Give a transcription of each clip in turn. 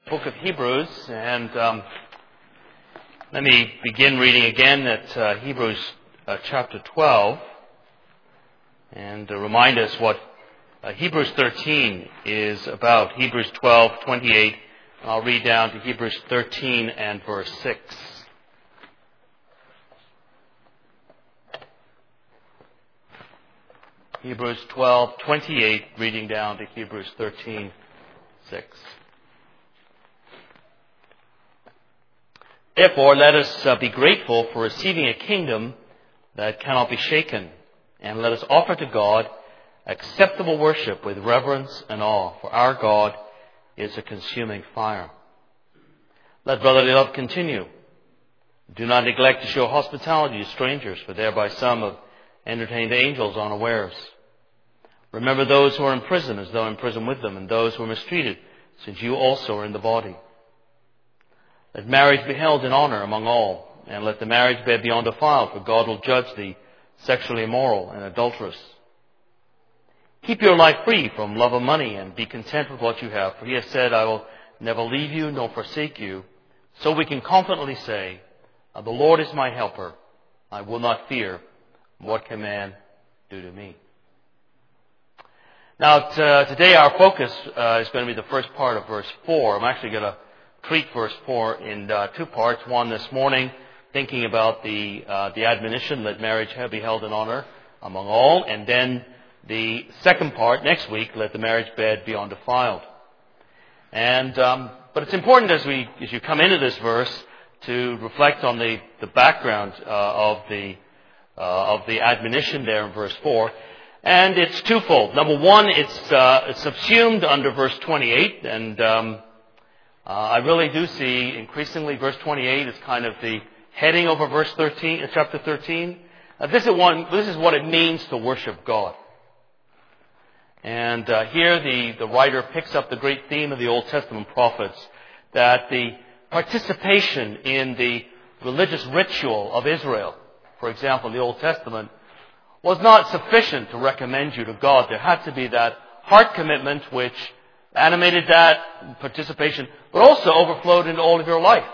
Book of Hebrews, and let me begin reading again at Hebrews chapter 12, and remind us what Hebrews 13 is about. Hebrews 12:28. I'll read down to Hebrews 13 and verse 6. Hebrews 12:28, reading down to Hebrews 13:6. Therefore, let us be grateful for receiving a kingdom that cannot be shaken, and let us offer to God acceptable worship with reverence and awe, for our God is a consuming fire. Let brotherly love continue. Do not neglect to show hospitality to strangers, for thereby some have entertained angels unawares. Remember those who are in prison as though in prison with them, and those who are mistreated, since you also are in the body. Let marriage be held in honor among all, and let the marriage bed be undefiled, for God will judge the sexually immoral and adulterous. Keep your life free from love of money, and be content with what you have, for he has said, I will never leave you nor forsake you. So we can confidently say, the Lord is my helper. I will not fear. What can man do to me? Now, today our focus is going to be the first part of verse 4. I'm actually going to treat verse 4 in two parts. One this morning, thinking about the admonition, let marriage be held in honor among all. And then the second part, next week, let the marriage bed be undefiled. And but it's important as you come into this verse to reflect on the background of the admonition there in verse 4. And it's twofold. Number one, it's subsumed under verse 28, and I really do see increasingly verse 28 is kind of the heading over verse 13, chapter 13. This is what it means to worship God. And here the writer picks up the great theme of the Old Testament prophets, that the participation in the religious ritual of Israel, for example, in the Old Testament, was not sufficient to recommend you to God. There had to be that heart commitment which animated that participation, but also overflowed into all of your life.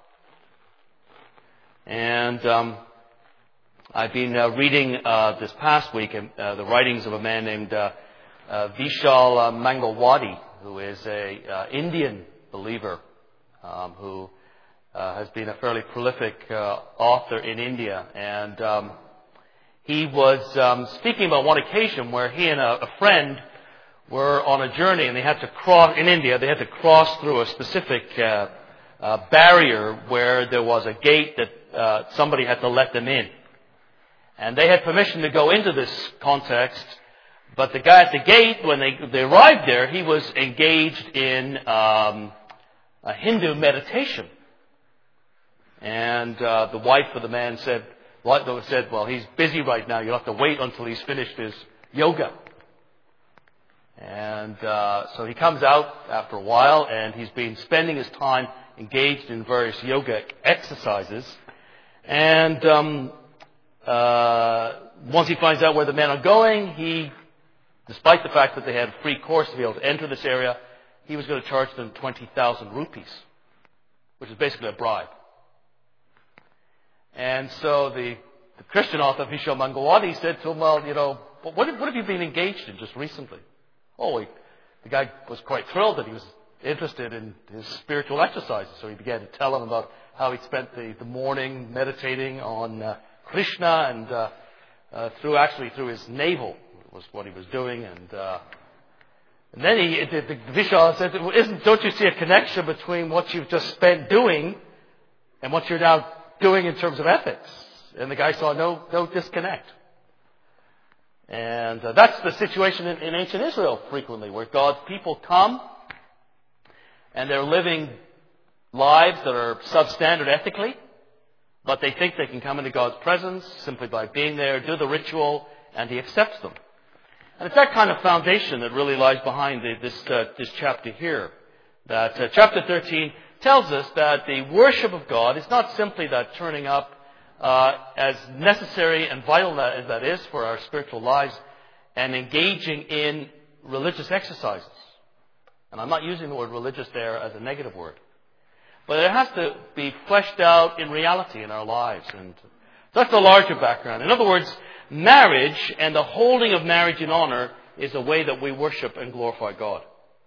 And I've been reading this past week the writings of a man named Vishal Mangalwadi, who is a Indian believer who has been a fairly prolific author in India. And he was speaking about one occasion where he and a friend were on a journey, and they had to cross, in India, they had to cross through a specific barrier where there was a gate that somebody had to let them in. And they had permission to go into this context, but the guy at the gate, when they arrived there, he was engaged in a Hindu meditation. And the wife of the man said, well, he's busy right now, you'll have to wait until he's finished his yoga. And so he comes out after a while, and he's been spending his time engaged in various yoga exercises. And once he finds out where the men are going, he, despite the fact that they had a free course to be able to enter this area, he was going to charge them 20,000 rupees, which is basically a bribe. And so the Christian author, Vishal Mangalwadi, said to him, well, what have you been engaged in just recently? Oh, the guy was quite thrilled that he was interested in his spiritual exercises. So he began to tell him about how he spent the morning meditating on Krishna, and through his navel was what he was doing. And then Vishal said, don't you see a connection between what you've just spent doing and what you're now doing in terms of ethics? And the guy saw no disconnect. And that's the situation in ancient Israel frequently, where God's people come and they're living lives that are substandard ethically, but they think they can come into God's presence simply by being there, do the ritual, and He accepts them. And it's that kind of foundation that really lies behind this chapter here. That chapter 13 tells us that the worship of God is not simply that turning up as necessary and vital as that is for our spiritual lives, and engaging in religious exercises. And I'm not using the word religious there as a negative word. But it has to be fleshed out in reality in our lives. And that's the larger background. In other words, marriage and the holding of marriage in honor is a way that we worship and glorify God.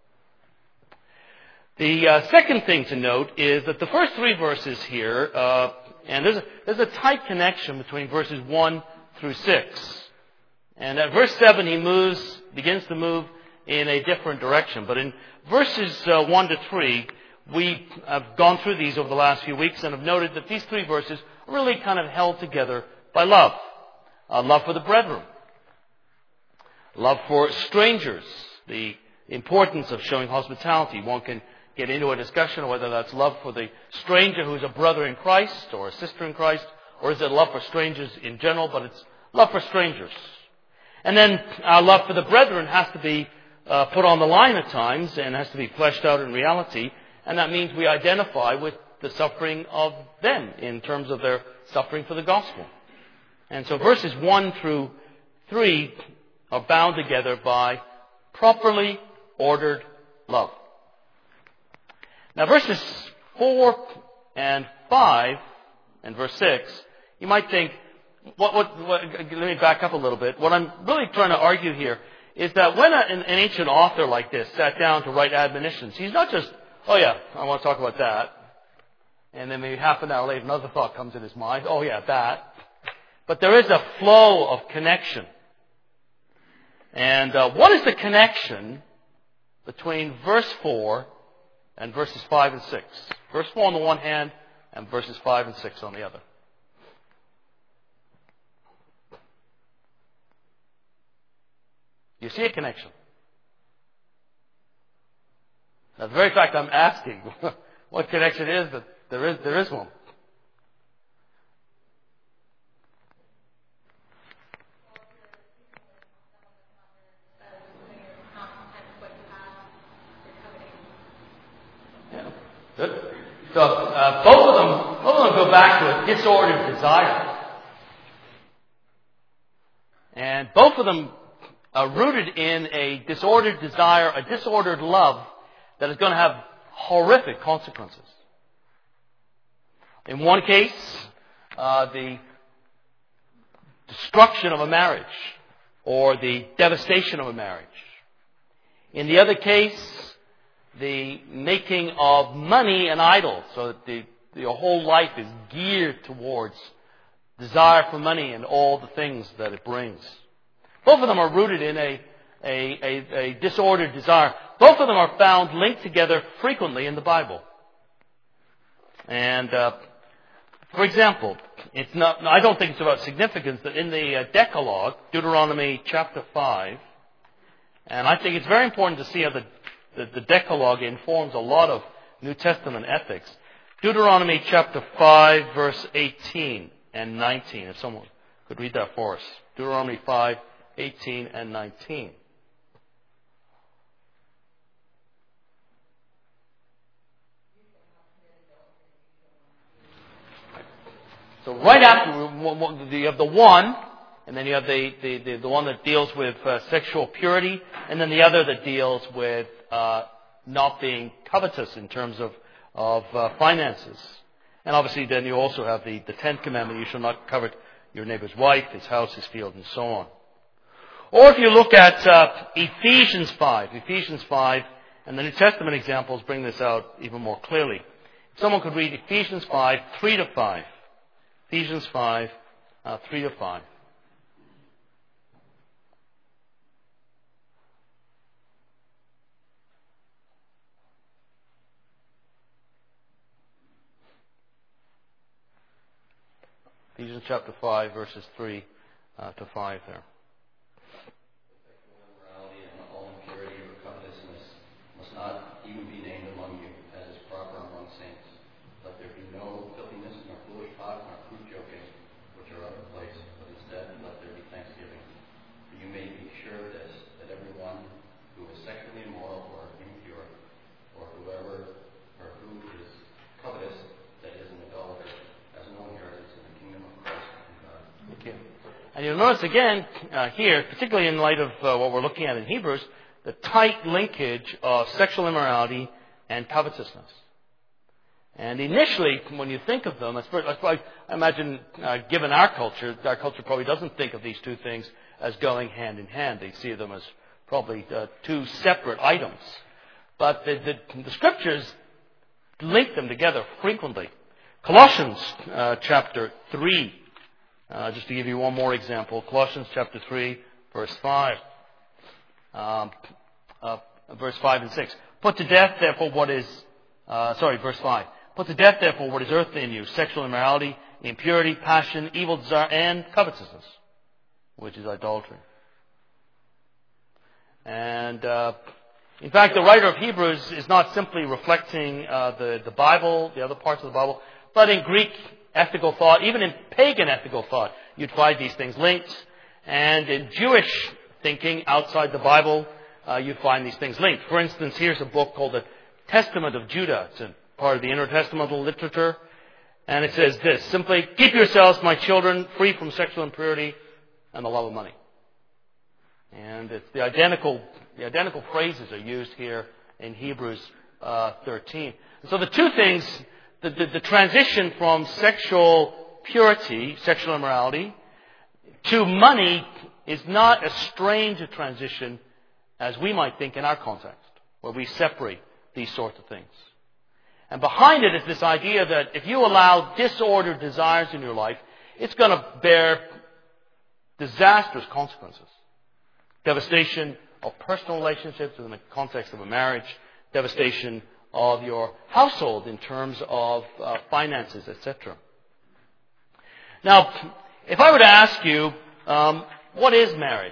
The second thing to note is that the first three verses here, and there's a tight connection between verses 1 through 6. And at verse 7 he begins to move in a different direction. But in verses 1 to 3, we have gone through these over the last few weeks and have noted that these three verses are really kind of held together by love. Love for the brethren. Love for strangers. The importance of showing hospitality. One can get into a discussion of whether that's love for the stranger who's a brother in Christ or a sister in Christ, or is it love for strangers in general, but it's love for strangers. And then our love for the brethren has to be put on the line at times and has to be fleshed out in reality. And that means we identify with the suffering of them in terms of their suffering for the gospel. And so verses 1 through 3 are bound together by properly ordered love. Now verses 4 and 5 and verse 6, you might think, let me back up a little bit. What I'm really trying to argue here is that when an ancient author like this sat down to write admonitions, he's not just, oh yeah, I want to talk about that. And then maybe half an hour later, another thought comes in his mind. Oh yeah, that. But there is a flow of connection. And what is the connection between verse 4 and verses 5 and 6? Verse 4 on the one hand and verses 5 and 6 on the other. You see a connection. Now, the very fact I'm asking what connection is, that there is one. Yeah. Good. So both of them go back to a disordered desire, and both of them are rooted in a disordered desire, a disordered love that is going to have horrific consequences. In one case, the destruction of a marriage or the devastation of a marriage. In the other case, the making of money an idol, so that your whole life is geared towards desire for money and all the things that it brings. Both of them are rooted in a disordered desire. Both of them are found linked together frequently in the Bible. And, for example, I don't think it's without significance that in the Decalogue, Deuteronomy chapter 5, and I think it's very important to see how the Decalogue informs a lot of New Testament ethics. Deuteronomy chapter 5, verse 18 and 19, if someone could read that for us. Deuteronomy 5, 18 and 19. So right after, you have the one, and then you have the one that deals with sexual purity, and then the other that deals with not being covetous in terms of finances. And obviously then you also have the 10th commandment, you shall not covet your neighbor's wife, his house, his field, and so on. Or if you look at Ephesians 5, and the New Testament examples bring this out even more clearly. Someone could read Ephesians 5, 3 to 5. Ephesians 5, 3 to 5. Ephesians chapter 5, verses 3 to 5 there. Immorality and all impurity or covetousness must not even be named among you, as is proper among saints. Let there be no filthiness, nor foolish talk, nor crude joking, which are out of place, but instead let there be thanksgiving. For you may be sure of this, that everyone who is sexually immoral or impure, or whoever or who is covetous, that is an idolater, has no inheritance in the kingdom of Christ and God. Thank you. And you'll notice again here, particularly in light of what we're looking at in Hebrews, the tight linkage of sexual immorality and covetousness. And initially, when you think of them, I imagine, given our culture probably doesn't think of these two things as going hand in hand. They see them as probably two separate items. But the Scriptures link them together frequently. Colossians chapter 3, just to give you one more example. Colossians chapter 3, verse 5. Verse 5 and 6. Put to death, therefore, verse 5. Put to death, therefore, what is earthly in you, sexual immorality, impurity, passion, evil desire, and covetousness, which is idolatry. And, in fact, the writer of Hebrews is not simply reflecting the Bible, the other parts of the Bible, but in Greek ethical thought, even in pagan ethical thought, you'd find these things linked. And in Jewish thinking outside the Bible, you'd find these things linked. For instance, here's a book called the Testament of Judah. It's a part of the intertestamental literature. And it says this, simply, keep yourselves, my children, free from sexual impurity and the love of money. And it's the identical phrases are used here in Hebrews 13. And so the two things, the transition from sexual purity, sexual immorality, to money is not as strange a transition as we might think in our context, where we separate these sorts of things. And behind it is this idea that if you allow disordered desires in your life, it's going to bear disastrous consequences. Devastation of personal relationships in the context of a marriage, devastation of your household in terms of finances, etc. Now, if I were to ask you, what is marriage?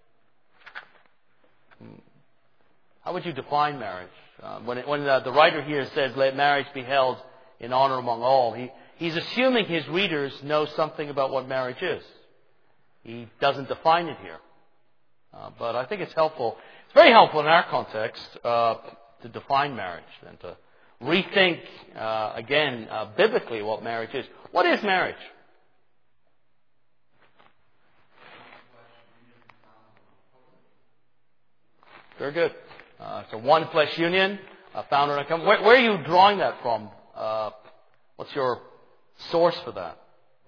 How would you define marriage? When the writer here says, let marriage be held in honor among all, he's assuming his readers know something about what marriage is. He doesn't define it here. But I think it's helpful. It's very helpful in our context to define marriage and to rethink, biblically what marriage is. What is marriage? Very good. It's a one-flesh union, found in a covenant. Where are you drawing that from? What's your source for that?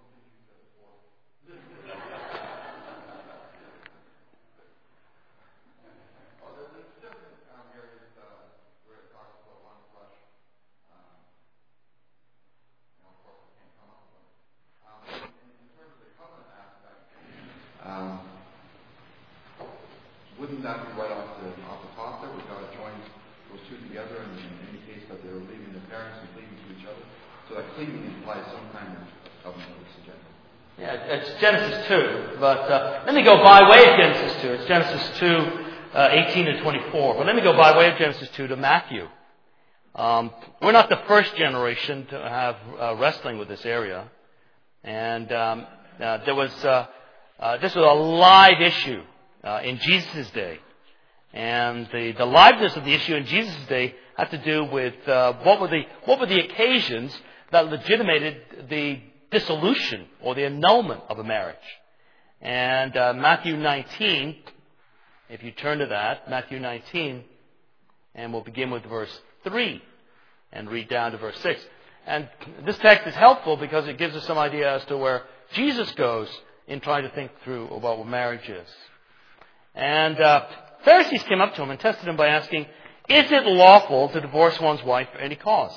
Wouldn't that be right off the top there? We've got to join those two together and indicate that they're leaving their parents and cleaving to each other. So that cleaving implies some kind of covenant of suggestion. Yeah, it's Genesis 2. But let me go by way of Genesis 2. It's Genesis 2, 18 to 24. But let me go by way of Genesis 2 to Matthew. We're not the first generation to have wrestling with this area. And this was a live issue in Jesus' day. And the liveness of the issue in Jesus' day had to do with what were the occasions that legitimated the dissolution or the annulment of a marriage. And Matthew 19, if you turn to that, Matthew 19, and we'll begin with verse 3 and read down to verse 6. And this text is helpful because it gives us some idea as to where Jesus goes in trying to think through about what marriage is. And Pharisees came up to him and tested him by asking, is it lawful to divorce one's wife for any cause?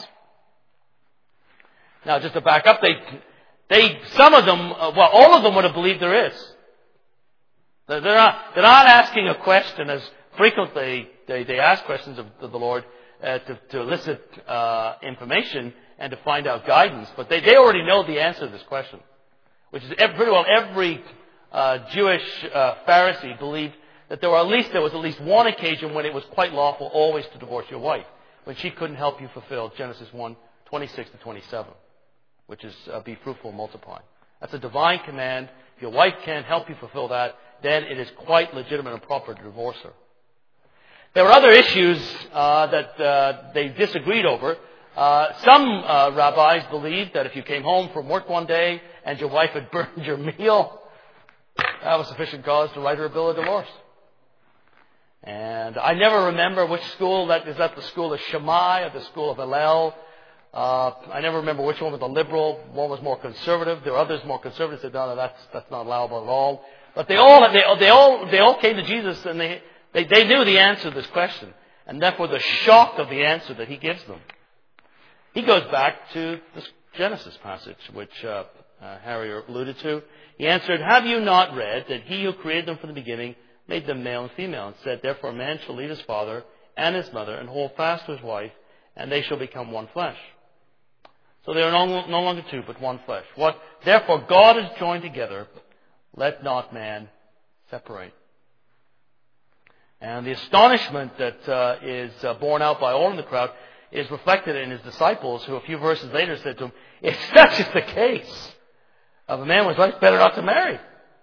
Now, just to back up, some of them, all of them would have believed there is. They're not asking a question as frequently they ask questions of the Lord to elicit information and to find out guidance. But they already know the answer to this question, which is pretty well every Jewish Pharisee believed that there was at least one occasion when it was quite lawful always to divorce your wife, when she couldn't help you fulfill Genesis 1, 26 to 27, which is be fruitful and multiply. That's a divine command. If your wife can't help you fulfill that, then it is quite legitimate and proper to divorce her. There were other issues that they disagreed over. Some rabbis believed that if you came home from work one day and your wife had burned your meal, that was sufficient cause to write her a bill of divorce. And I never remember which school that is. That the school of Shammai or the school of Hillel? I never remember which one was the liberal. One was more conservative. There were others more conservative said, no, that's not allowable at all. But they all came to Jesus, and they knew the answer to this question, and therefore the shock of the answer that he gives them. He goes back to this Genesis passage, which Harry alluded to. He answered, "Have you not read that he who created them from the beginning made them male and female, and said, therefore a man shall leave his father and his mother and hold fast to his wife, and they shall become one flesh." So they are no longer two, but one flesh. What therefore God has joined together, let not man separate. And the astonishment that is borne out by all in the crowd is reflected in his disciples, who a few verses later said to him, "If such is the case of a man with wife, better not to marry."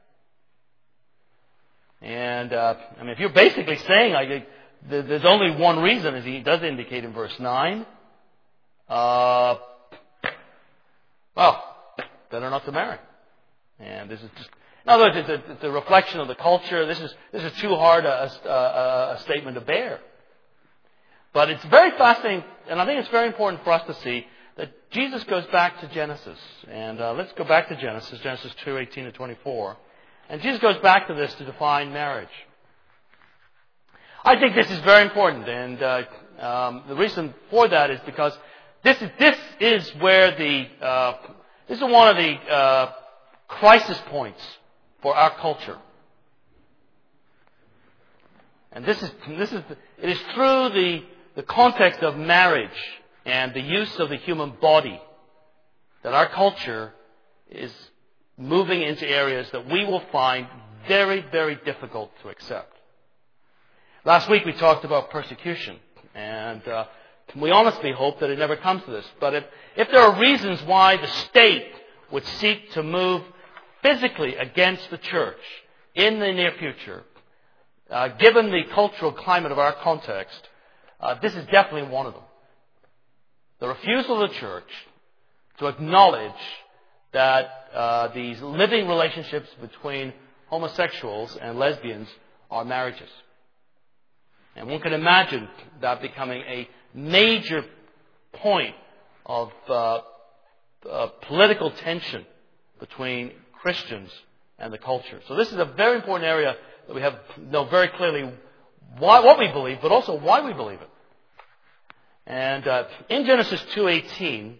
And if you're basically saying, there's only one reason, as he does indicate in verse 9. Better not to marry. And this is just, in other words, it's a reflection of the culture. This is too hard a statement to bear. But it's very fascinating, and I think it's very important for us to see that Jesus goes back to Genesis. And let's go back to Genesis 2:18 to 24. And Jesus goes back to this to define marriage. I think this is very important, and the reason for that is because this is where this is one of the crisis points for our culture. And it is through the context of marriage and the use of the human body that our culture is moving into areas that we will find very, very difficult to accept. Last week we talked about persecution, and we honestly hope that it never comes to this. But if there are reasons why the state would seek to move physically against the church in the near future, given the cultural climate of our context, this is definitely one of them. The refusal of the church to acknowledge that these living relationships between homosexuals and lesbians are marriages. And one can imagine that becoming a major point of political tension between Christians and the culture. So this is a very important area that we have to know very clearly what we believe, but also why we believe it. And in Genesis 2:18,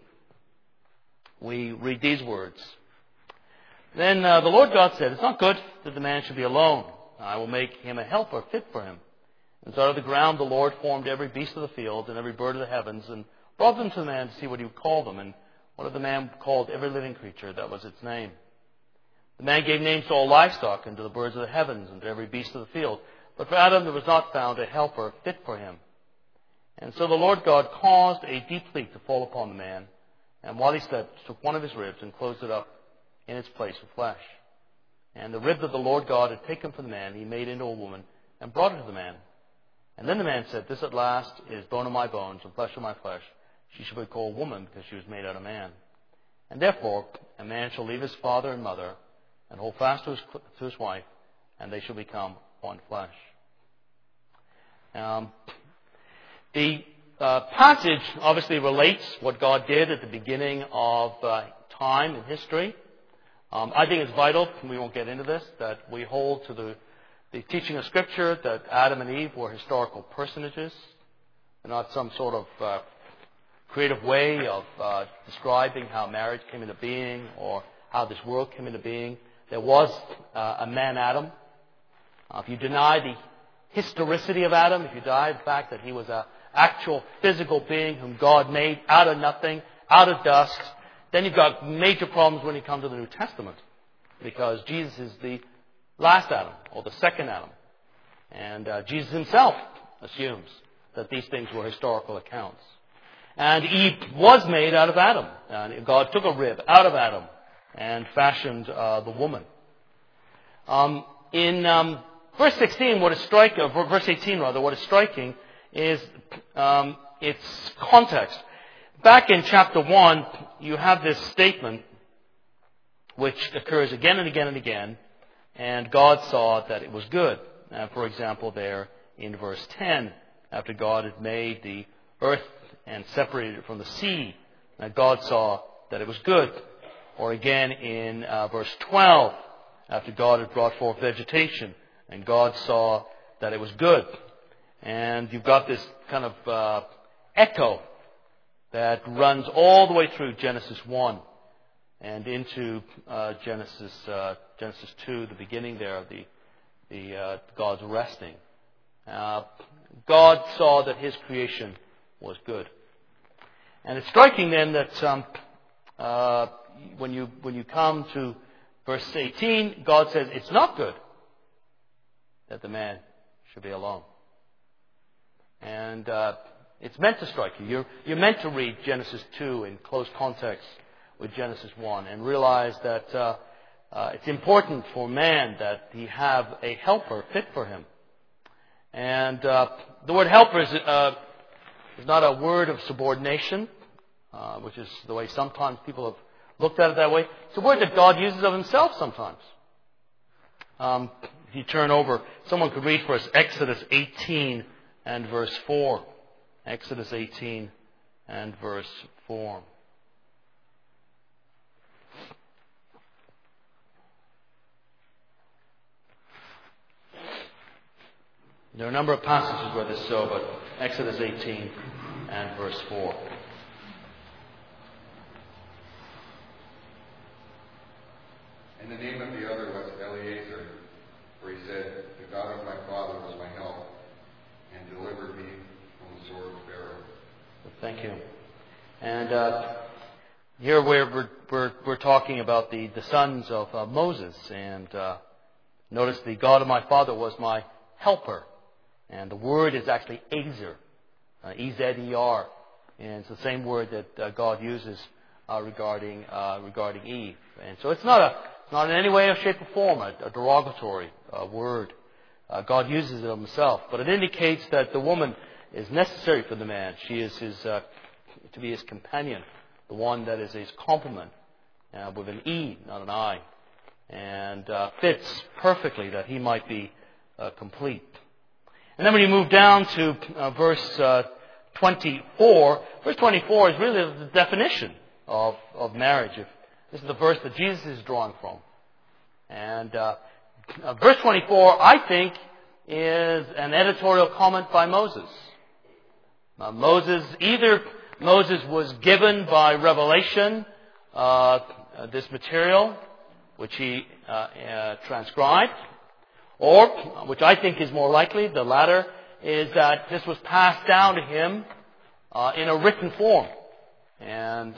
we read these words. Then the Lord God said, "It's not good that the man should be alone. I will make him a helper fit for him." And so out of the ground the Lord formed every beast of the field and every bird of the heavens and brought them to the man to see what he would call them. And what did the man called every living creature? That was its name. The man gave names to all livestock and to the birds of the heavens and to every beast of the field. But for Adam there was not found a helper fit for him. And so the Lord God caused a deep sleep to fall upon the man. And while he slept, took one of his ribs and closed it up in its place with flesh. And the rib that the Lord God had taken from the man, he made into a woman and brought it to the man. And then the man said, "This at last is bone of my bones and flesh of my flesh. She shall be called woman because she was made out of man. And therefore a man shall leave his father and mother and hold fast to his wife, and they shall become one flesh." The passage obviously relates what God did at the beginning of time in history. I think it's vital, and we won't get into this, that we hold to the teaching of Scripture that Adam and Eve were historical personages. They're not some sort of creative way of describing how marriage came into being or how this world came into being. There was a man Adam. If you deny the historicity of Adam, if you deny the fact that he was an actual physical being whom God made out of nothing, out of dust, then you've got major problems when you come to the New Testament, because Jesus is the last Adam, or the second Adam. And Jesus himself assumes that these things were historical accounts. And Eve was made out of Adam. And God took a rib out of Adam and fashioned the woman. In verse 16, verse 18, what is striking is its context. Back in chapter 1, you have this statement which occurs again and again and again, and God saw that it was good. For example, there in verse 10, after God had made the earth and separated it from the sea, and God saw that it was good. Or again in verse 12, after God had brought forth vegetation, and God saw that it was good. And you've got this kind of echo that runs all the way through Genesis 1 and into Genesis 2, the beginning there of the God's resting. God saw that His creation was good. And it's striking then that when you come to verse 18, God says it's not good that the man should be alone. And it's meant to strike you. You're meant to read Genesis 2 in close context with Genesis 1 and realize that it's important for man that he have a helper fit for him. And the word helper is not a word of subordination, which is the way sometimes people have looked at it that way. It's a word that God uses of Himself sometimes. If you turn over, someone could read for us Exodus 18 and verse 4. Exodus 18 and verse 4. There are a number of passages where this is so, but Exodus 18 and verse 4. And the name of the other was Eliezer, for he said, "The God of my father was my help, and delivered me from the sword of Pharaoh." Thank you. And here we're talking about the sons of Moses, and notice the God of my father was my helper. And the word is actually Ezer, E-Z-E-R. And it's the same word that God uses regarding Eve. And so it's not in any way, shape, or form a derogatory word. God uses it Himself. But it indicates that the woman is necessary for the man. She is to be his companion, the one that is his complement, with an E, not an I. And fits perfectly that he might be complete. And then when you move down to verse 24, verse 24 is really the definition of marriage. This is the verse that Jesus is drawing from. And verse 24, I think, is an editorial comment by Moses. Moses was given by revelation this material, which he transcribed. Or, which I think is more likely, the latter, is that this was passed down to him in a written form. And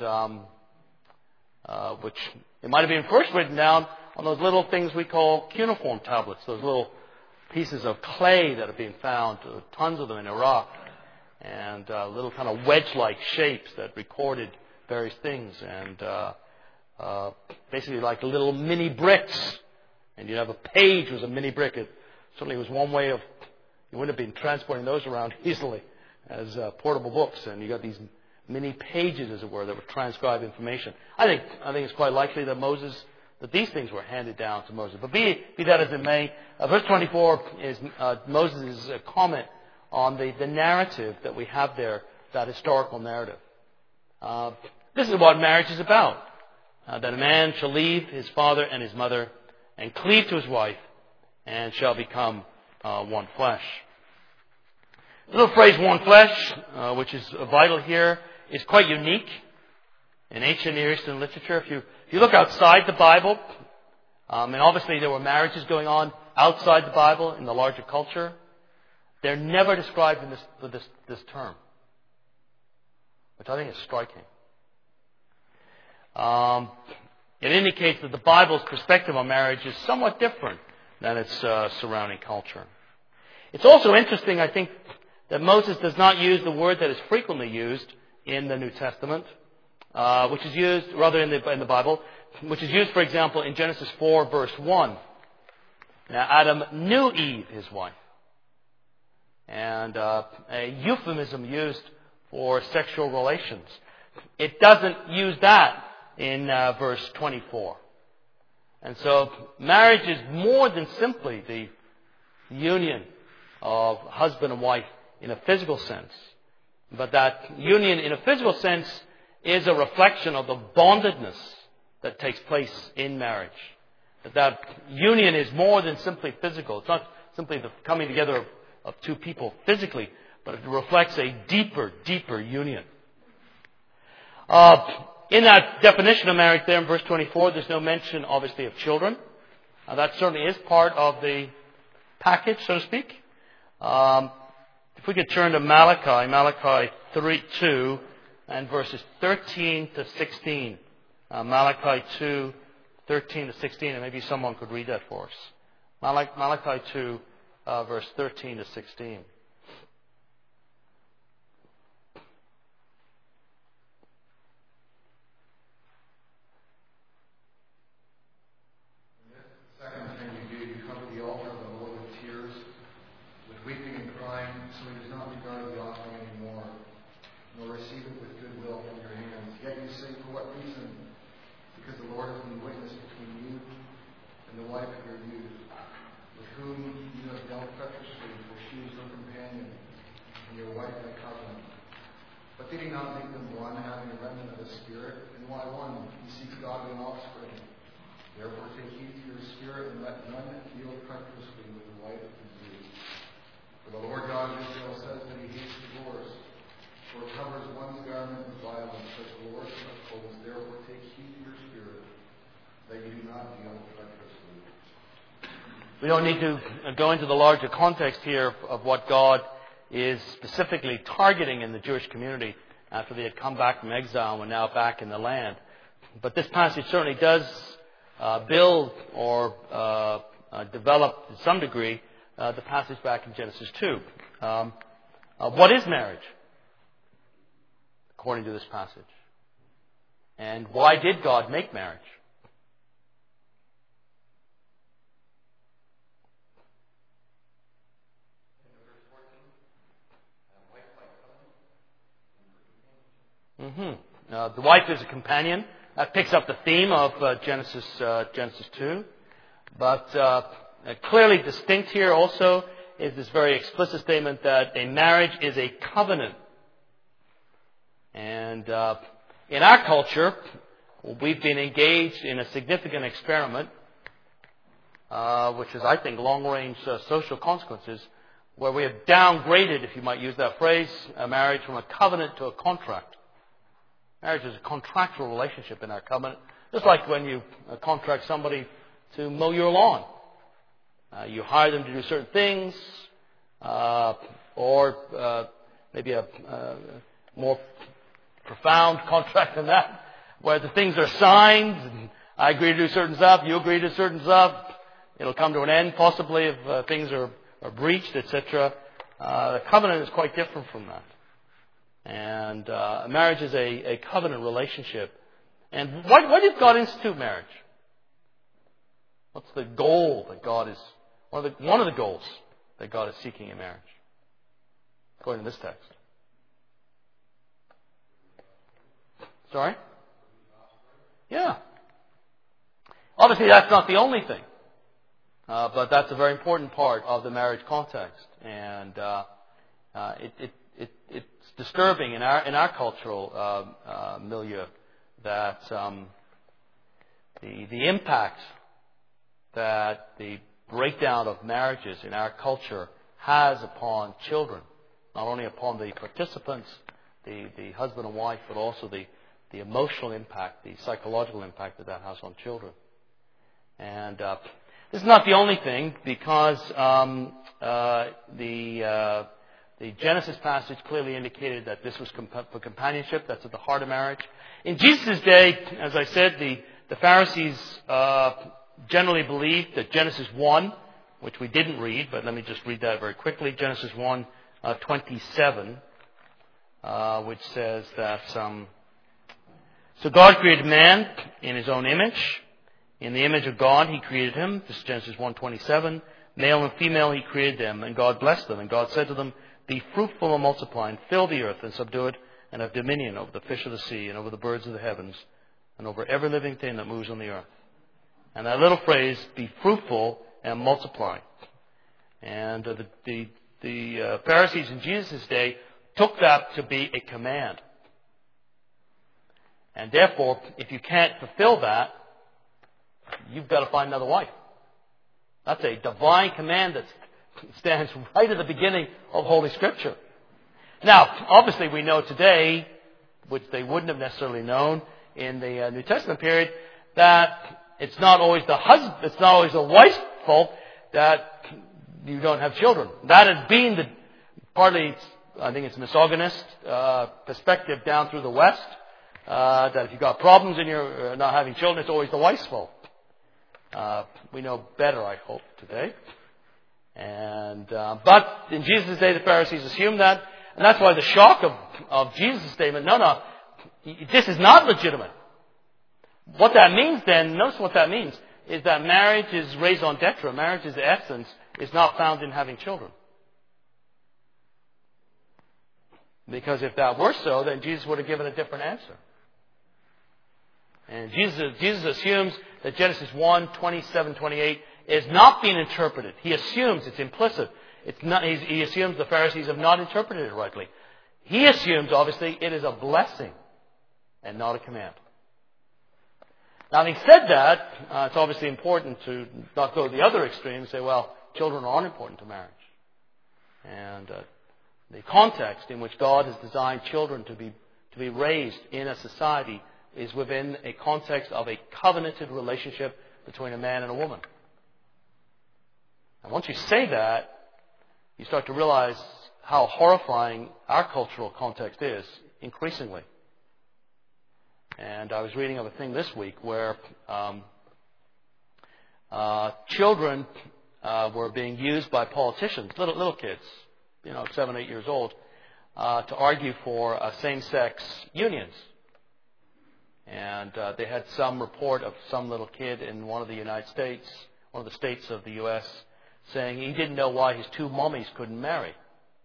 which it might have been first written down on those little things we call cuneiform tablets, those little pieces of clay that have been found, tons of them in Iraq, and little kind of wedge-like shapes that recorded various things, and basically like little mini bricks. And you'd have a page was a mini brick. It certainly was one way of, you wouldn't have been transporting those around easily as portable books. And you got these mini pages, as it were, that would transcribe information. I think it's quite likely that these things were handed down to Moses. But be that as it may, verse 24 is Moses' comment on the narrative that we have there, that historical narrative. This is what marriage is about. That a man shall leave his father and his mother and cleave to his wife, and shall become one flesh. The little phrase, one flesh, which is vital here, is quite unique in ancient Near Eastern literature. If you look outside the Bible, and obviously there were marriages going on outside the Bible in the larger culture, they're never described with this term, which I think is striking. It indicates that the Bible's perspective on marriage is somewhat different than its surrounding culture. It's also interesting, I think, that Moses does not use the word that is frequently used in the New Testament, which is used, rather in the Bible, which is used, for example, in Genesis 4, verse 1. Now, Adam knew Eve, his wife. And a euphemism used for sexual relations. It doesn't use that in verse 24. And so marriage is more than simply the union of husband and wife in a physical sense. But that union in a physical sense is a reflection of the bondedness that takes place in marriage. That union is more than simply physical. It's not simply the coming together of two people physically, but it reflects a deeper, deeper union. In that definition of marriage there in verse 24, there's no mention, obviously, of children. That certainly is part of the package, so to speak. If we could turn to Malachi 3:2 and verses 13 to 16. Malachi 2, 13 to 16, and maybe someone could read that for us. Malachi 2, verse 13 to 16. We don't need to go into the larger context here of what God is specifically targeting in the Jewish community after they had come back from exile and were now back in the land. But this passage certainly does build or develop to some degree the passage back in Genesis 2. What is marriage, according to this passage? And why did God make marriage? The wife is a companion. That picks up the theme of Genesis 2. But clearly distinct here also is this very explicit statement that a marriage is a covenant. And in our culture, we've been engaged in a significant experiment, which is, I think, long-range social consequences, where we have downgraded, if you might use that phrase, a marriage from a covenant to a contract. Marriage is a contractual relationship in our covenant, just like when you contract somebody to mow your lawn. You hire them to do certain things, or maybe a more profound contract than that, where the things are signed, and I agree to do certain stuff, you agree to certain stuff. It'll come to an end, possibly, if things are breached, etc. The covenant is quite different from that. And marriage is a covenant relationship. And why did God institute marriage? What's the goal that God is... One of the goals that God is seeking in marriage, according to this text? Sorry? Yeah. Obviously, that's not the only thing. But that's a very important part of the marriage context. And it's disturbing in our cultural milieu that the impact that the breakdown of marriages in our culture has upon children, not only upon the participants, the husband and wife, but also the emotional impact, the psychological impact that has on children. And this is not the only thing, because the Genesis passage clearly indicated that this was for companionship. That's at the heart of marriage. In Jesus' day, as I said, the Pharisees generally believed that Genesis 1, which we didn't read, but let me just read that very quickly. Genesis 1:27, which says that, so God created man in his own image. In the image of God, he created him. This is Genesis 1:27. Male and female, he created them, and God blessed them. And God said to them, be fruitful and multiply, and fill the earth, and subdue it, and have dominion over the fish of the sea, and over the birds of the heavens, and over every living thing that moves on the earth. And that little phrase, be fruitful and multiply. And the the Pharisees in Jesus' day took that to be a command. And therefore, if you can't fulfill that, you've got to find another wife. That's a divine command that stands right at the beginning of Holy Scripture. Now, obviously we know today, which they wouldn't have necessarily known in the New Testament period, that it's not always the wife's fault that you don't have children. That has been partly, I think it's misogynist perspective down through the West, that if you've got problems and you're not having children, it's always the wife's fault. We know better, I hope, today. But in Jesus' day, the Pharisees assumed that, and that's why the shock of Jesus' statement, no, this is not legitimate. What that means then, notice what that means, is that marriage is raison d'etre. Marriage's essence is not found in having children. Because if that were so, then Jesus would have given a different answer. And Jesus assumes that Genesis 1:27-28 is not being interpreted. He assumes it's implicit. He assumes the Pharisees have not interpreted it rightly. He assumes, obviously, it is a blessing and not a command. Now, having said that, it's obviously important to not go to the other extreme and say, well, children aren't important to marriage. And the context in which God has designed children to be raised in a society is within a context of a covenanted relationship between a man and a woman. And once you say that, you start to realize how horrifying our cultural context is, increasingly. And I was reading of a thing this week where children were being used by politicians, little kids, 7, 8 years old, to argue for same-sex unions. And they had some report of some little kid in one of the states of the U.S., saying he didn't know why his two mummies couldn't marry.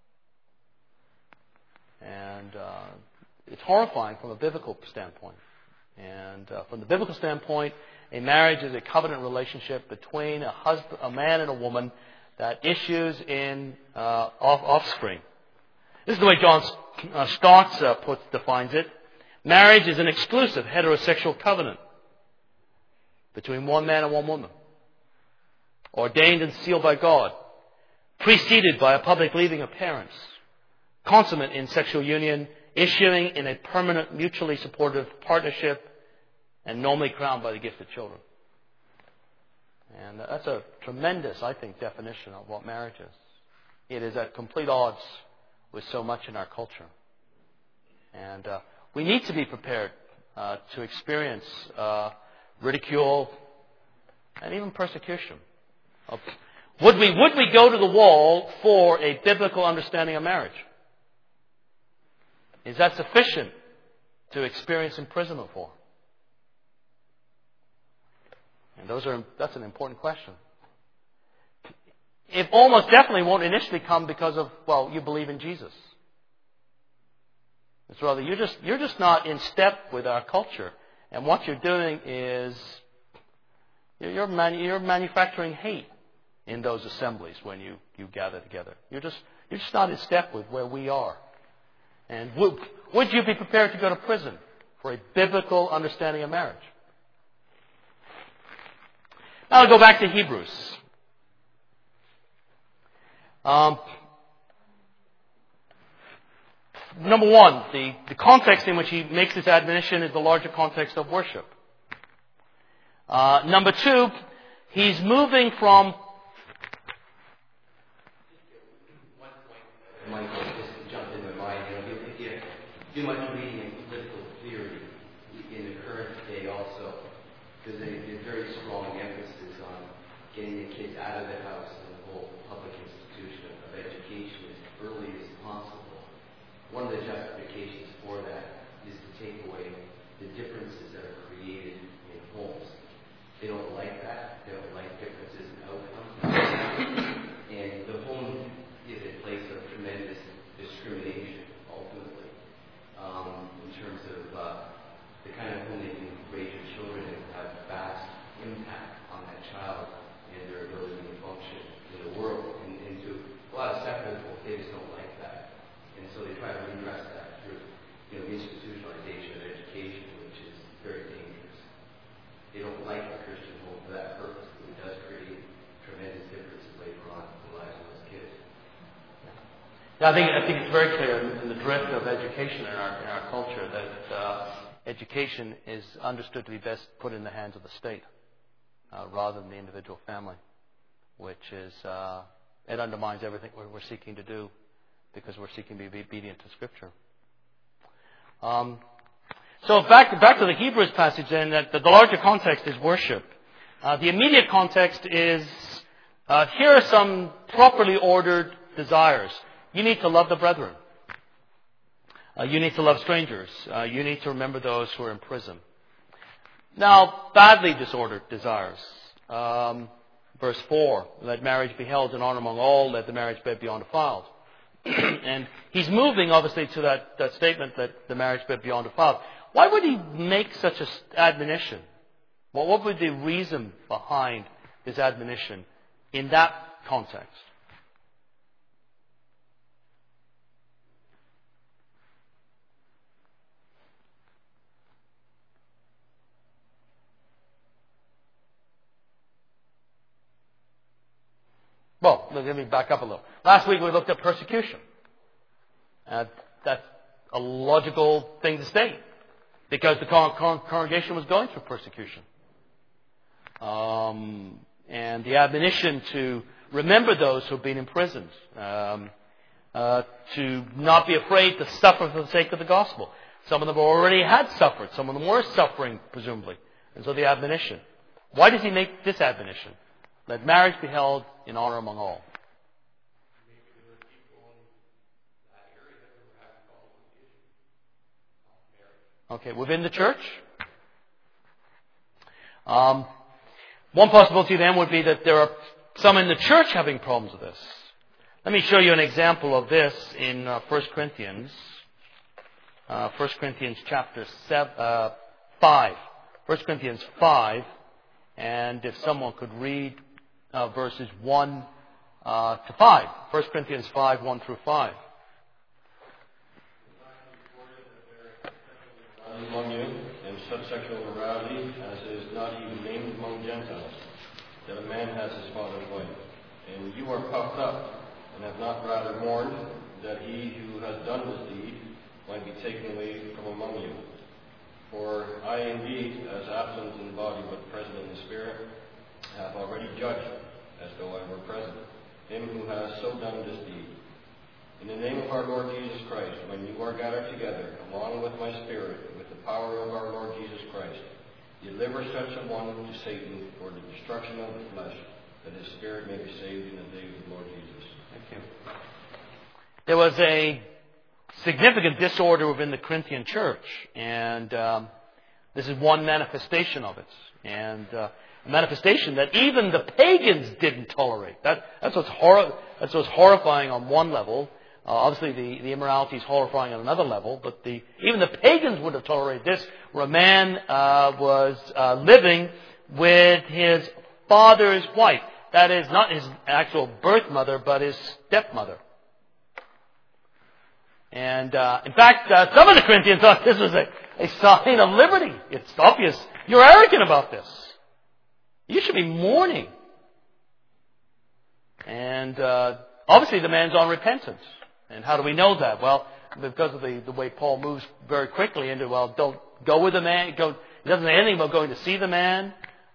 And it's horrifying from a biblical standpoint. And from the biblical standpoint, a marriage is a covenant relationship between a man and a woman that issues in offspring. This is the way John Stott defines it. Marriage is an exclusive heterosexual covenant between one man and one woman, ordained and sealed by God, preceded by a public leaving of parents, consummate in sexual union, issuing in a permanent, mutually supportive partnership, and normally crowned by the gift of children. And that's a tremendous, I think, definition of what marriage is. It is at complete odds with so much in our culture. And we need to be prepared to experience ridicule and even persecution. Would we go to the wall for a biblical understanding of marriage? Is that sufficient to experience imprisonment for? And that's an important question. It almost definitely won't initially come because of, you believe in Jesus. It's rather, you're just not in step with our culture. And what you're doing is, you're manufacturing hate in those assemblies when you gather together. You're just not in step with where we are. And would you be prepared to go to prison for a biblical understanding of marriage? Now I'll go back to Hebrews. Number one, the context in which he makes this admonition is the larger context of worship. Number two, he's moving from... Michael, just jumped in my mind. If you do much reading in political theory in the current day also, there's a very strong emphasis on getting the kids out of the house and the whole public institution of education as early as possible. One of the justifications for that is to take away the differences that are created in homes. They don't like that. They don't like differences in outcomes. And the home is a place of tremendous discrimination, ultimately, in terms of the kind of home they can raise your children and have vast impact on that child and their ability to function in the world and to a lot of secular Yeah, I think it's very clear in the drift of education in our culture that education is understood to be best put in the hands of the state rather than the individual family, which is it undermines everything we're seeking to do because we're seeking to be obedient to Scripture. So back to the Hebrews passage then, that the larger context is worship. The immediate context is here are some properly ordered desires. You need to love the brethren. You need to love strangers. You need to remember those who are in prison. Now, badly disordered desires. Verse 4, let marriage be held in honor among all, let the marriage bed be undefiled. And he's moving, obviously, to that statement that the marriage bed be undefiled. Why would he make such an admonition? Well, what would the reason behind this admonition in that context? Well, let me back up a little. Last week we looked at persecution. That's a logical thing to state because the congregation was going through persecution. And the admonition to remember those who have been imprisoned, to not be afraid to suffer for the sake of the gospel. Some of them already had suffered. Some of them were suffering, presumably. And so the admonition. Why does he make this admonition? Let marriage be held in honor among all. Okay, within the church? One possibility then would be that there are some in the church having problems with this. Let me show you an example of this in 1 Corinthians. 1 Corinthians chapter 5. 1 Corinthians 5. And if someone could read verses 1 to 5. 1 Corinthians 5, 1 through 5. Among you, and such sexual immorality as is not even named among Gentiles, that a man has his father's wife. And you are puffed up, and have not rather mourned that he who has done this deed might be taken away from among you. For I indeed, as absent in body but present in the spirit, have already judged, as though I were present, him who has so done this deed. In the name of our Lord Jesus Christ, when you are gathered together, along with my spirit, with the power of our Lord Jesus Christ, deliver such a one to Satan for the destruction of the flesh, that his spirit may be saved in the day of the Lord Jesus. Thank you. There was a significant disorder within the Corinthian church, and this is one manifestation of it. And a manifestation that even the pagans didn't tolerate. That's what's horrifying on one level. Obviously, the immorality is horrifying on another level, but even the pagans would have tolerated this, where a man was living with his father's wife. That is, not his actual birth mother, but his stepmother. And in fact, some of the Corinthians thought this was a sign of liberty. It's obvious. You're arrogant about this. You should be mourning. And obviously the man's unrepentant. And how do we know that? Well, because of the way Paul moves very quickly into, well, don't go with the man. He doesn't say anything about going to see the man.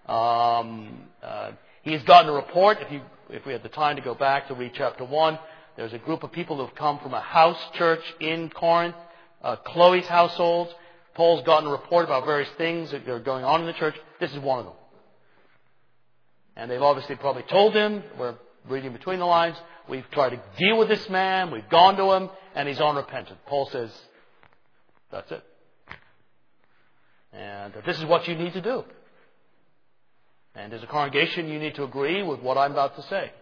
He's gotten a report. If we had the time to go back to read chapter 1, there's a group of people who have come from a house church in Corinth, Chloe's household. Paul's gotten a report about various things that are going on in the church. This is one of them. And they've obviously probably told him, we're reading between the lines, we've tried to deal with this man, we've gone to him, and he's unrepentant. Paul says, that's it. And this is what you need to do. And as a congregation, you need to agree with what I'm about to say.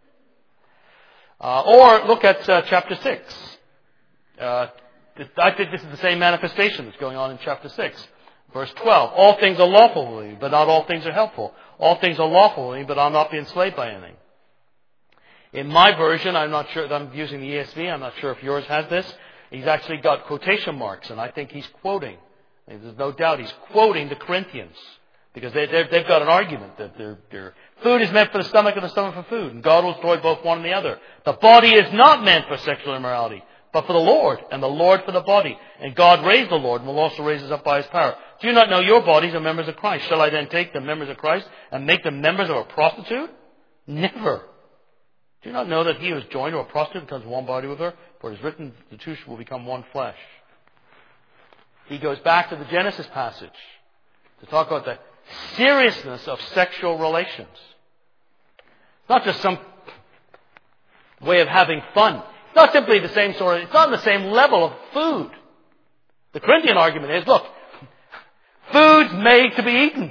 Or look at chapter 6. I think this is the same manifestation that's going on in chapter 6. Verse 12. All things are lawful for me, but not all things are helpful. All things are lawful for me, but I'll not be enslaved by anything. In my version, I'm not sure, I'm using the ESV, I'm not sure if yours has this. He's actually got quotation marks, and I think he's quoting. There's no doubt he's quoting the Corinthians. Because they've got an argument that their food is meant for the stomach and the stomach for food. And God will destroy both one and the other. The body is not meant for sexual immorality, but for the Lord, and the Lord for the body. And God raised the Lord, and will also raise us up by His power. Do you not know your bodies are members of Christ? Shall I then take the members of Christ and make them members of a prostitute? Never. Do you not know that he who is joined to a prostitute becomes one body with her? For it is written, the two will become one flesh. He goes back to the Genesis passage to talk about the seriousness of sexual relations. It's not just some way of having fun. It's not simply the same sort of, it's not on the same level of food. The Corinthian argument is, look, food's made to be eaten.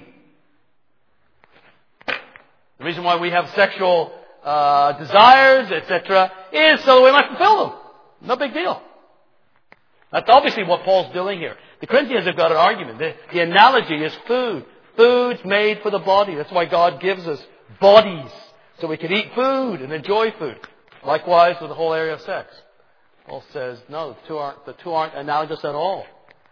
The reason why we have sexual desires, etc., is so that we might fulfill them. No big deal. That's obviously what Paul's doing here. The Corinthians have got an argument. The analogy is food. Food's made for the body. That's why God gives us bodies, so we can eat food and enjoy food. Likewise with the whole area of sex. Paul says, no, the two aren't analogous at all.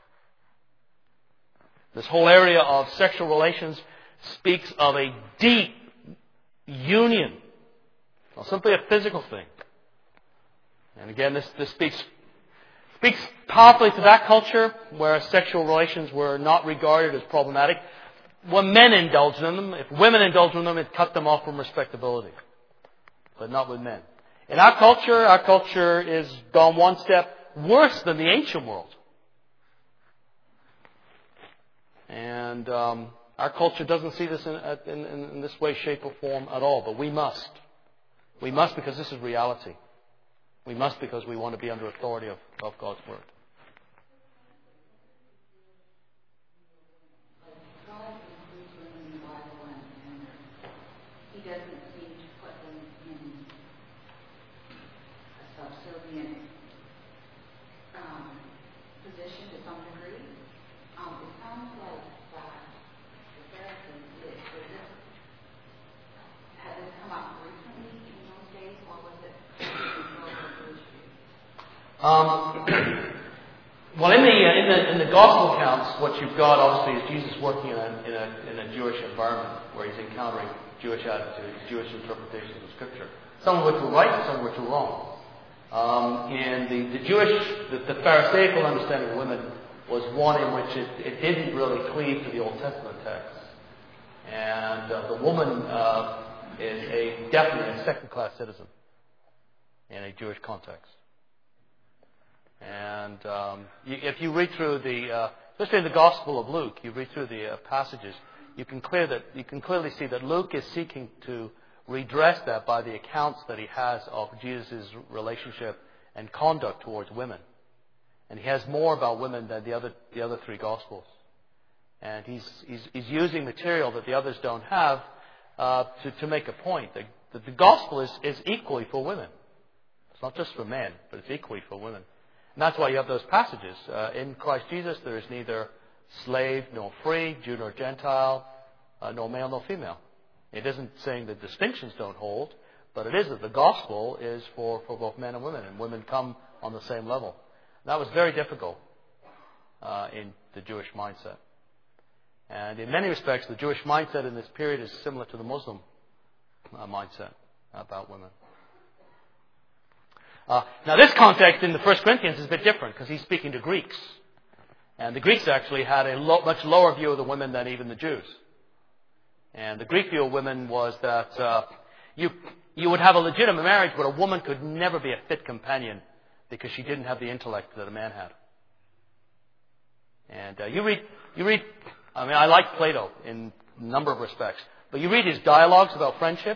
This whole area of sexual relations speaks of a deep union, not simply a physical thing. And again, this speaks powerfully to that culture where sexual relations were not regarded as problematic. When men indulged in them, if women indulged in them, it cut them off from respectability. But not with men. In our culture is gone one step worse than the ancient world. And our culture doesn't see this in this way, shape, or form at all. But we must. We must because this is reality. We must because we want to be under authority of God's Word. God includes women in the Bible, and He doesn't seem to put them in a subservient position to some degree. It sounds like that the Pharisees did. Had this come up recently in those days, or was it? Well, in the gospel accounts, what you've got obviously is Jesus working in a Jewish environment where he's encountering Jewish attitudes, Jewish interpretations of Scripture. Some of which were right, and some of which were wrong. And the Pharisaical understanding of women was one in which it didn't really cleave to the Old Testament text, and the woman is definitely a second-class citizen in a Jewish context. And if you read through especially in the Gospel of Luke, you read through the passages, you can clearly see that Luke is seeking to redress that by the accounts that he has of Jesus' relationship and conduct towards women. And he has more about women than the other three Gospels. And he's using material that the others don't have to make a point. That the Gospel is equally for women. It's not just for men, but it's equally for women. And that's why you have those passages. In Christ Jesus, there is neither slave nor free, Jew nor Gentile, nor male nor female. It isn't saying that distinctions don't hold, but it is that the gospel is for both men and women come on the same level. That was very difficult in the Jewish mindset. And in many respects, the Jewish mindset in this period is similar to the Muslim mindset about women. Now, this context in the 1 Corinthians is a bit different because he's speaking to Greeks. And the Greeks actually had a much lower view of the women than even the Jews. And the Greek view of women was that you would have a legitimate marriage, but a woman could never be a fit companion because she didn't have the intellect that a man had. And you read. I mean, I like Plato in a number of respects, but you read his dialogues about friendship.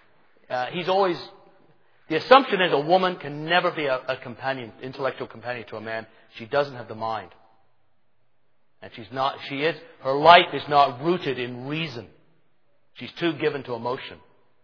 The assumption is a woman can never be a companion, intellectual companion to a man. She doesn't have the mind. And her life is not rooted in reason. She's too given to emotion.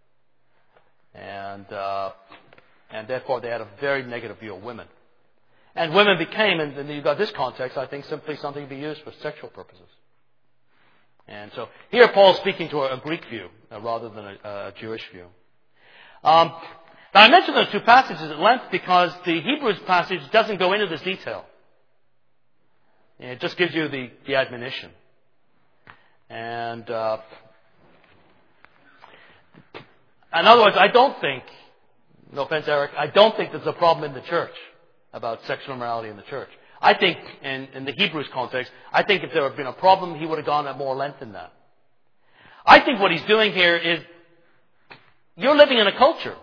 And therefore they had a very negative view of women. And women became, and you've got this context, I think, simply something to be used for sexual purposes. And so here Paul's speaking to a Greek view rather than a Jewish view. Now I mentioned those two passages at length because the Hebrews passage doesn't go into this detail. It just gives you the admonition. And in other words, I don't think, no offense, Eric, I don't think there's a problem in the church about sexual immorality in the church. I think, in the Hebrews context, I think if there had been a problem, he would have gone at more length than that. I think what he's doing here is, you're living in a culture.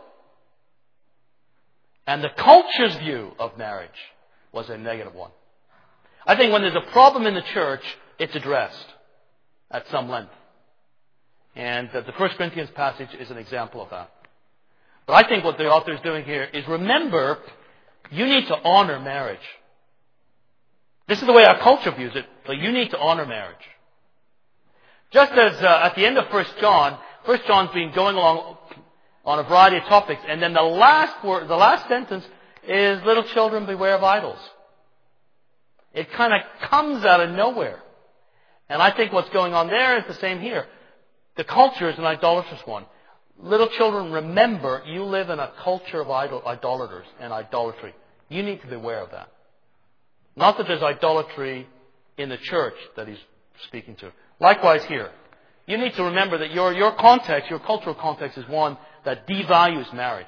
And the culture's view of marriage was a negative one. I think when there's a problem in the church, it's addressed at some length. And the 1 Corinthians passage is an example of that. But I think what the author is doing here is, remember, you need to honor marriage. This is the way our culture views it, but you need to honor marriage. Just as at the end of 1 John's been going along on a variety of topics, and then the last sentence is, little children, beware of idols. It kind of comes out of nowhere. And I think what's going on there is the same here. The culture is an idolatrous one. Little children, remember, you live in a culture of idolaters and idolatry. You need to be aware of that. Not that there's idolatry in the church that he's speaking to. Likewise here. You need to remember that your context, your cultural context, is one that devalues marriage.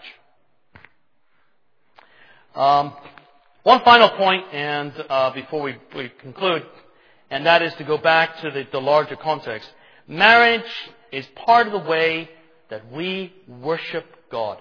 One final point, and before we conclude, and that is to go back to the larger context. Marriage is part of the way that we worship God.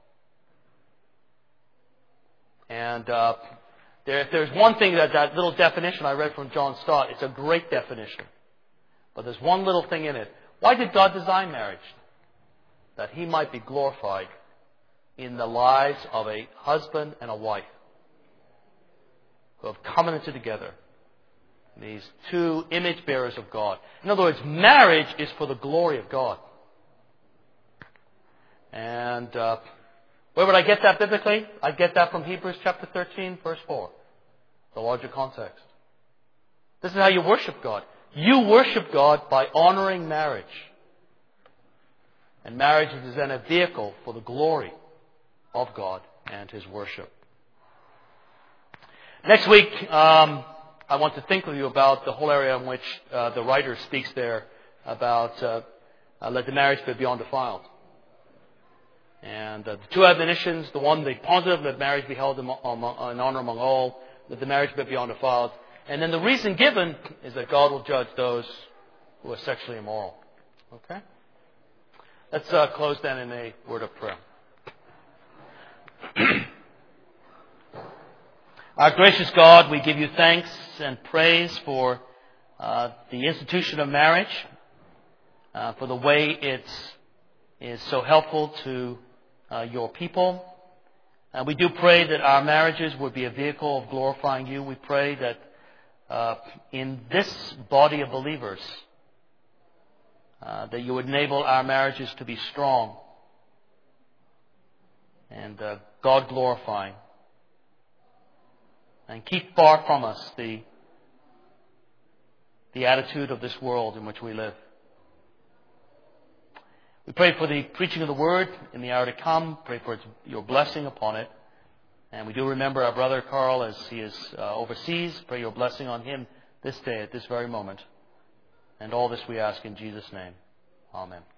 And if there's one thing that little definition I read from John Stott, it's a great definition. But there's one little thing in it. Why did God design marriage? That He might be glorified in the lives of a husband and a wife who have covenanted together. These two image bearers of God. In other words, marriage is for the glory of God. And where would I get that biblically? I get that from Hebrews chapter 13, verse 4. The larger context. This is how you worship God. You worship God by honoring marriage. And marriage is then a vehicle for the glory of God and His worship. Next week, I want to think with you about the whole area in which the writer speaks there about let the marriage be undefiled. And the two admonitions, the positive, let marriage be held in honor among all, let the marriage be undefiled. And then the reason given is that God will judge those who are sexually immoral. Okay? Let's close then in a word of prayer. Our gracious God, we give you thanks and praise for the institution of marriage, for the way it is so helpful to your people. And we do pray that our marriages would be a vehicle of glorifying you. We pray that in this body of believers, that you would enable our marriages to be strong and God glorifying. And keep far from us the attitude of this world in which we live. We pray for the preaching of the Word in the hour to come. Pray for your blessing upon it. And we do remember our brother Carl as he is overseas. Pray your blessing on him this day, at this very moment. And all this we ask in Jesus' name. Amen.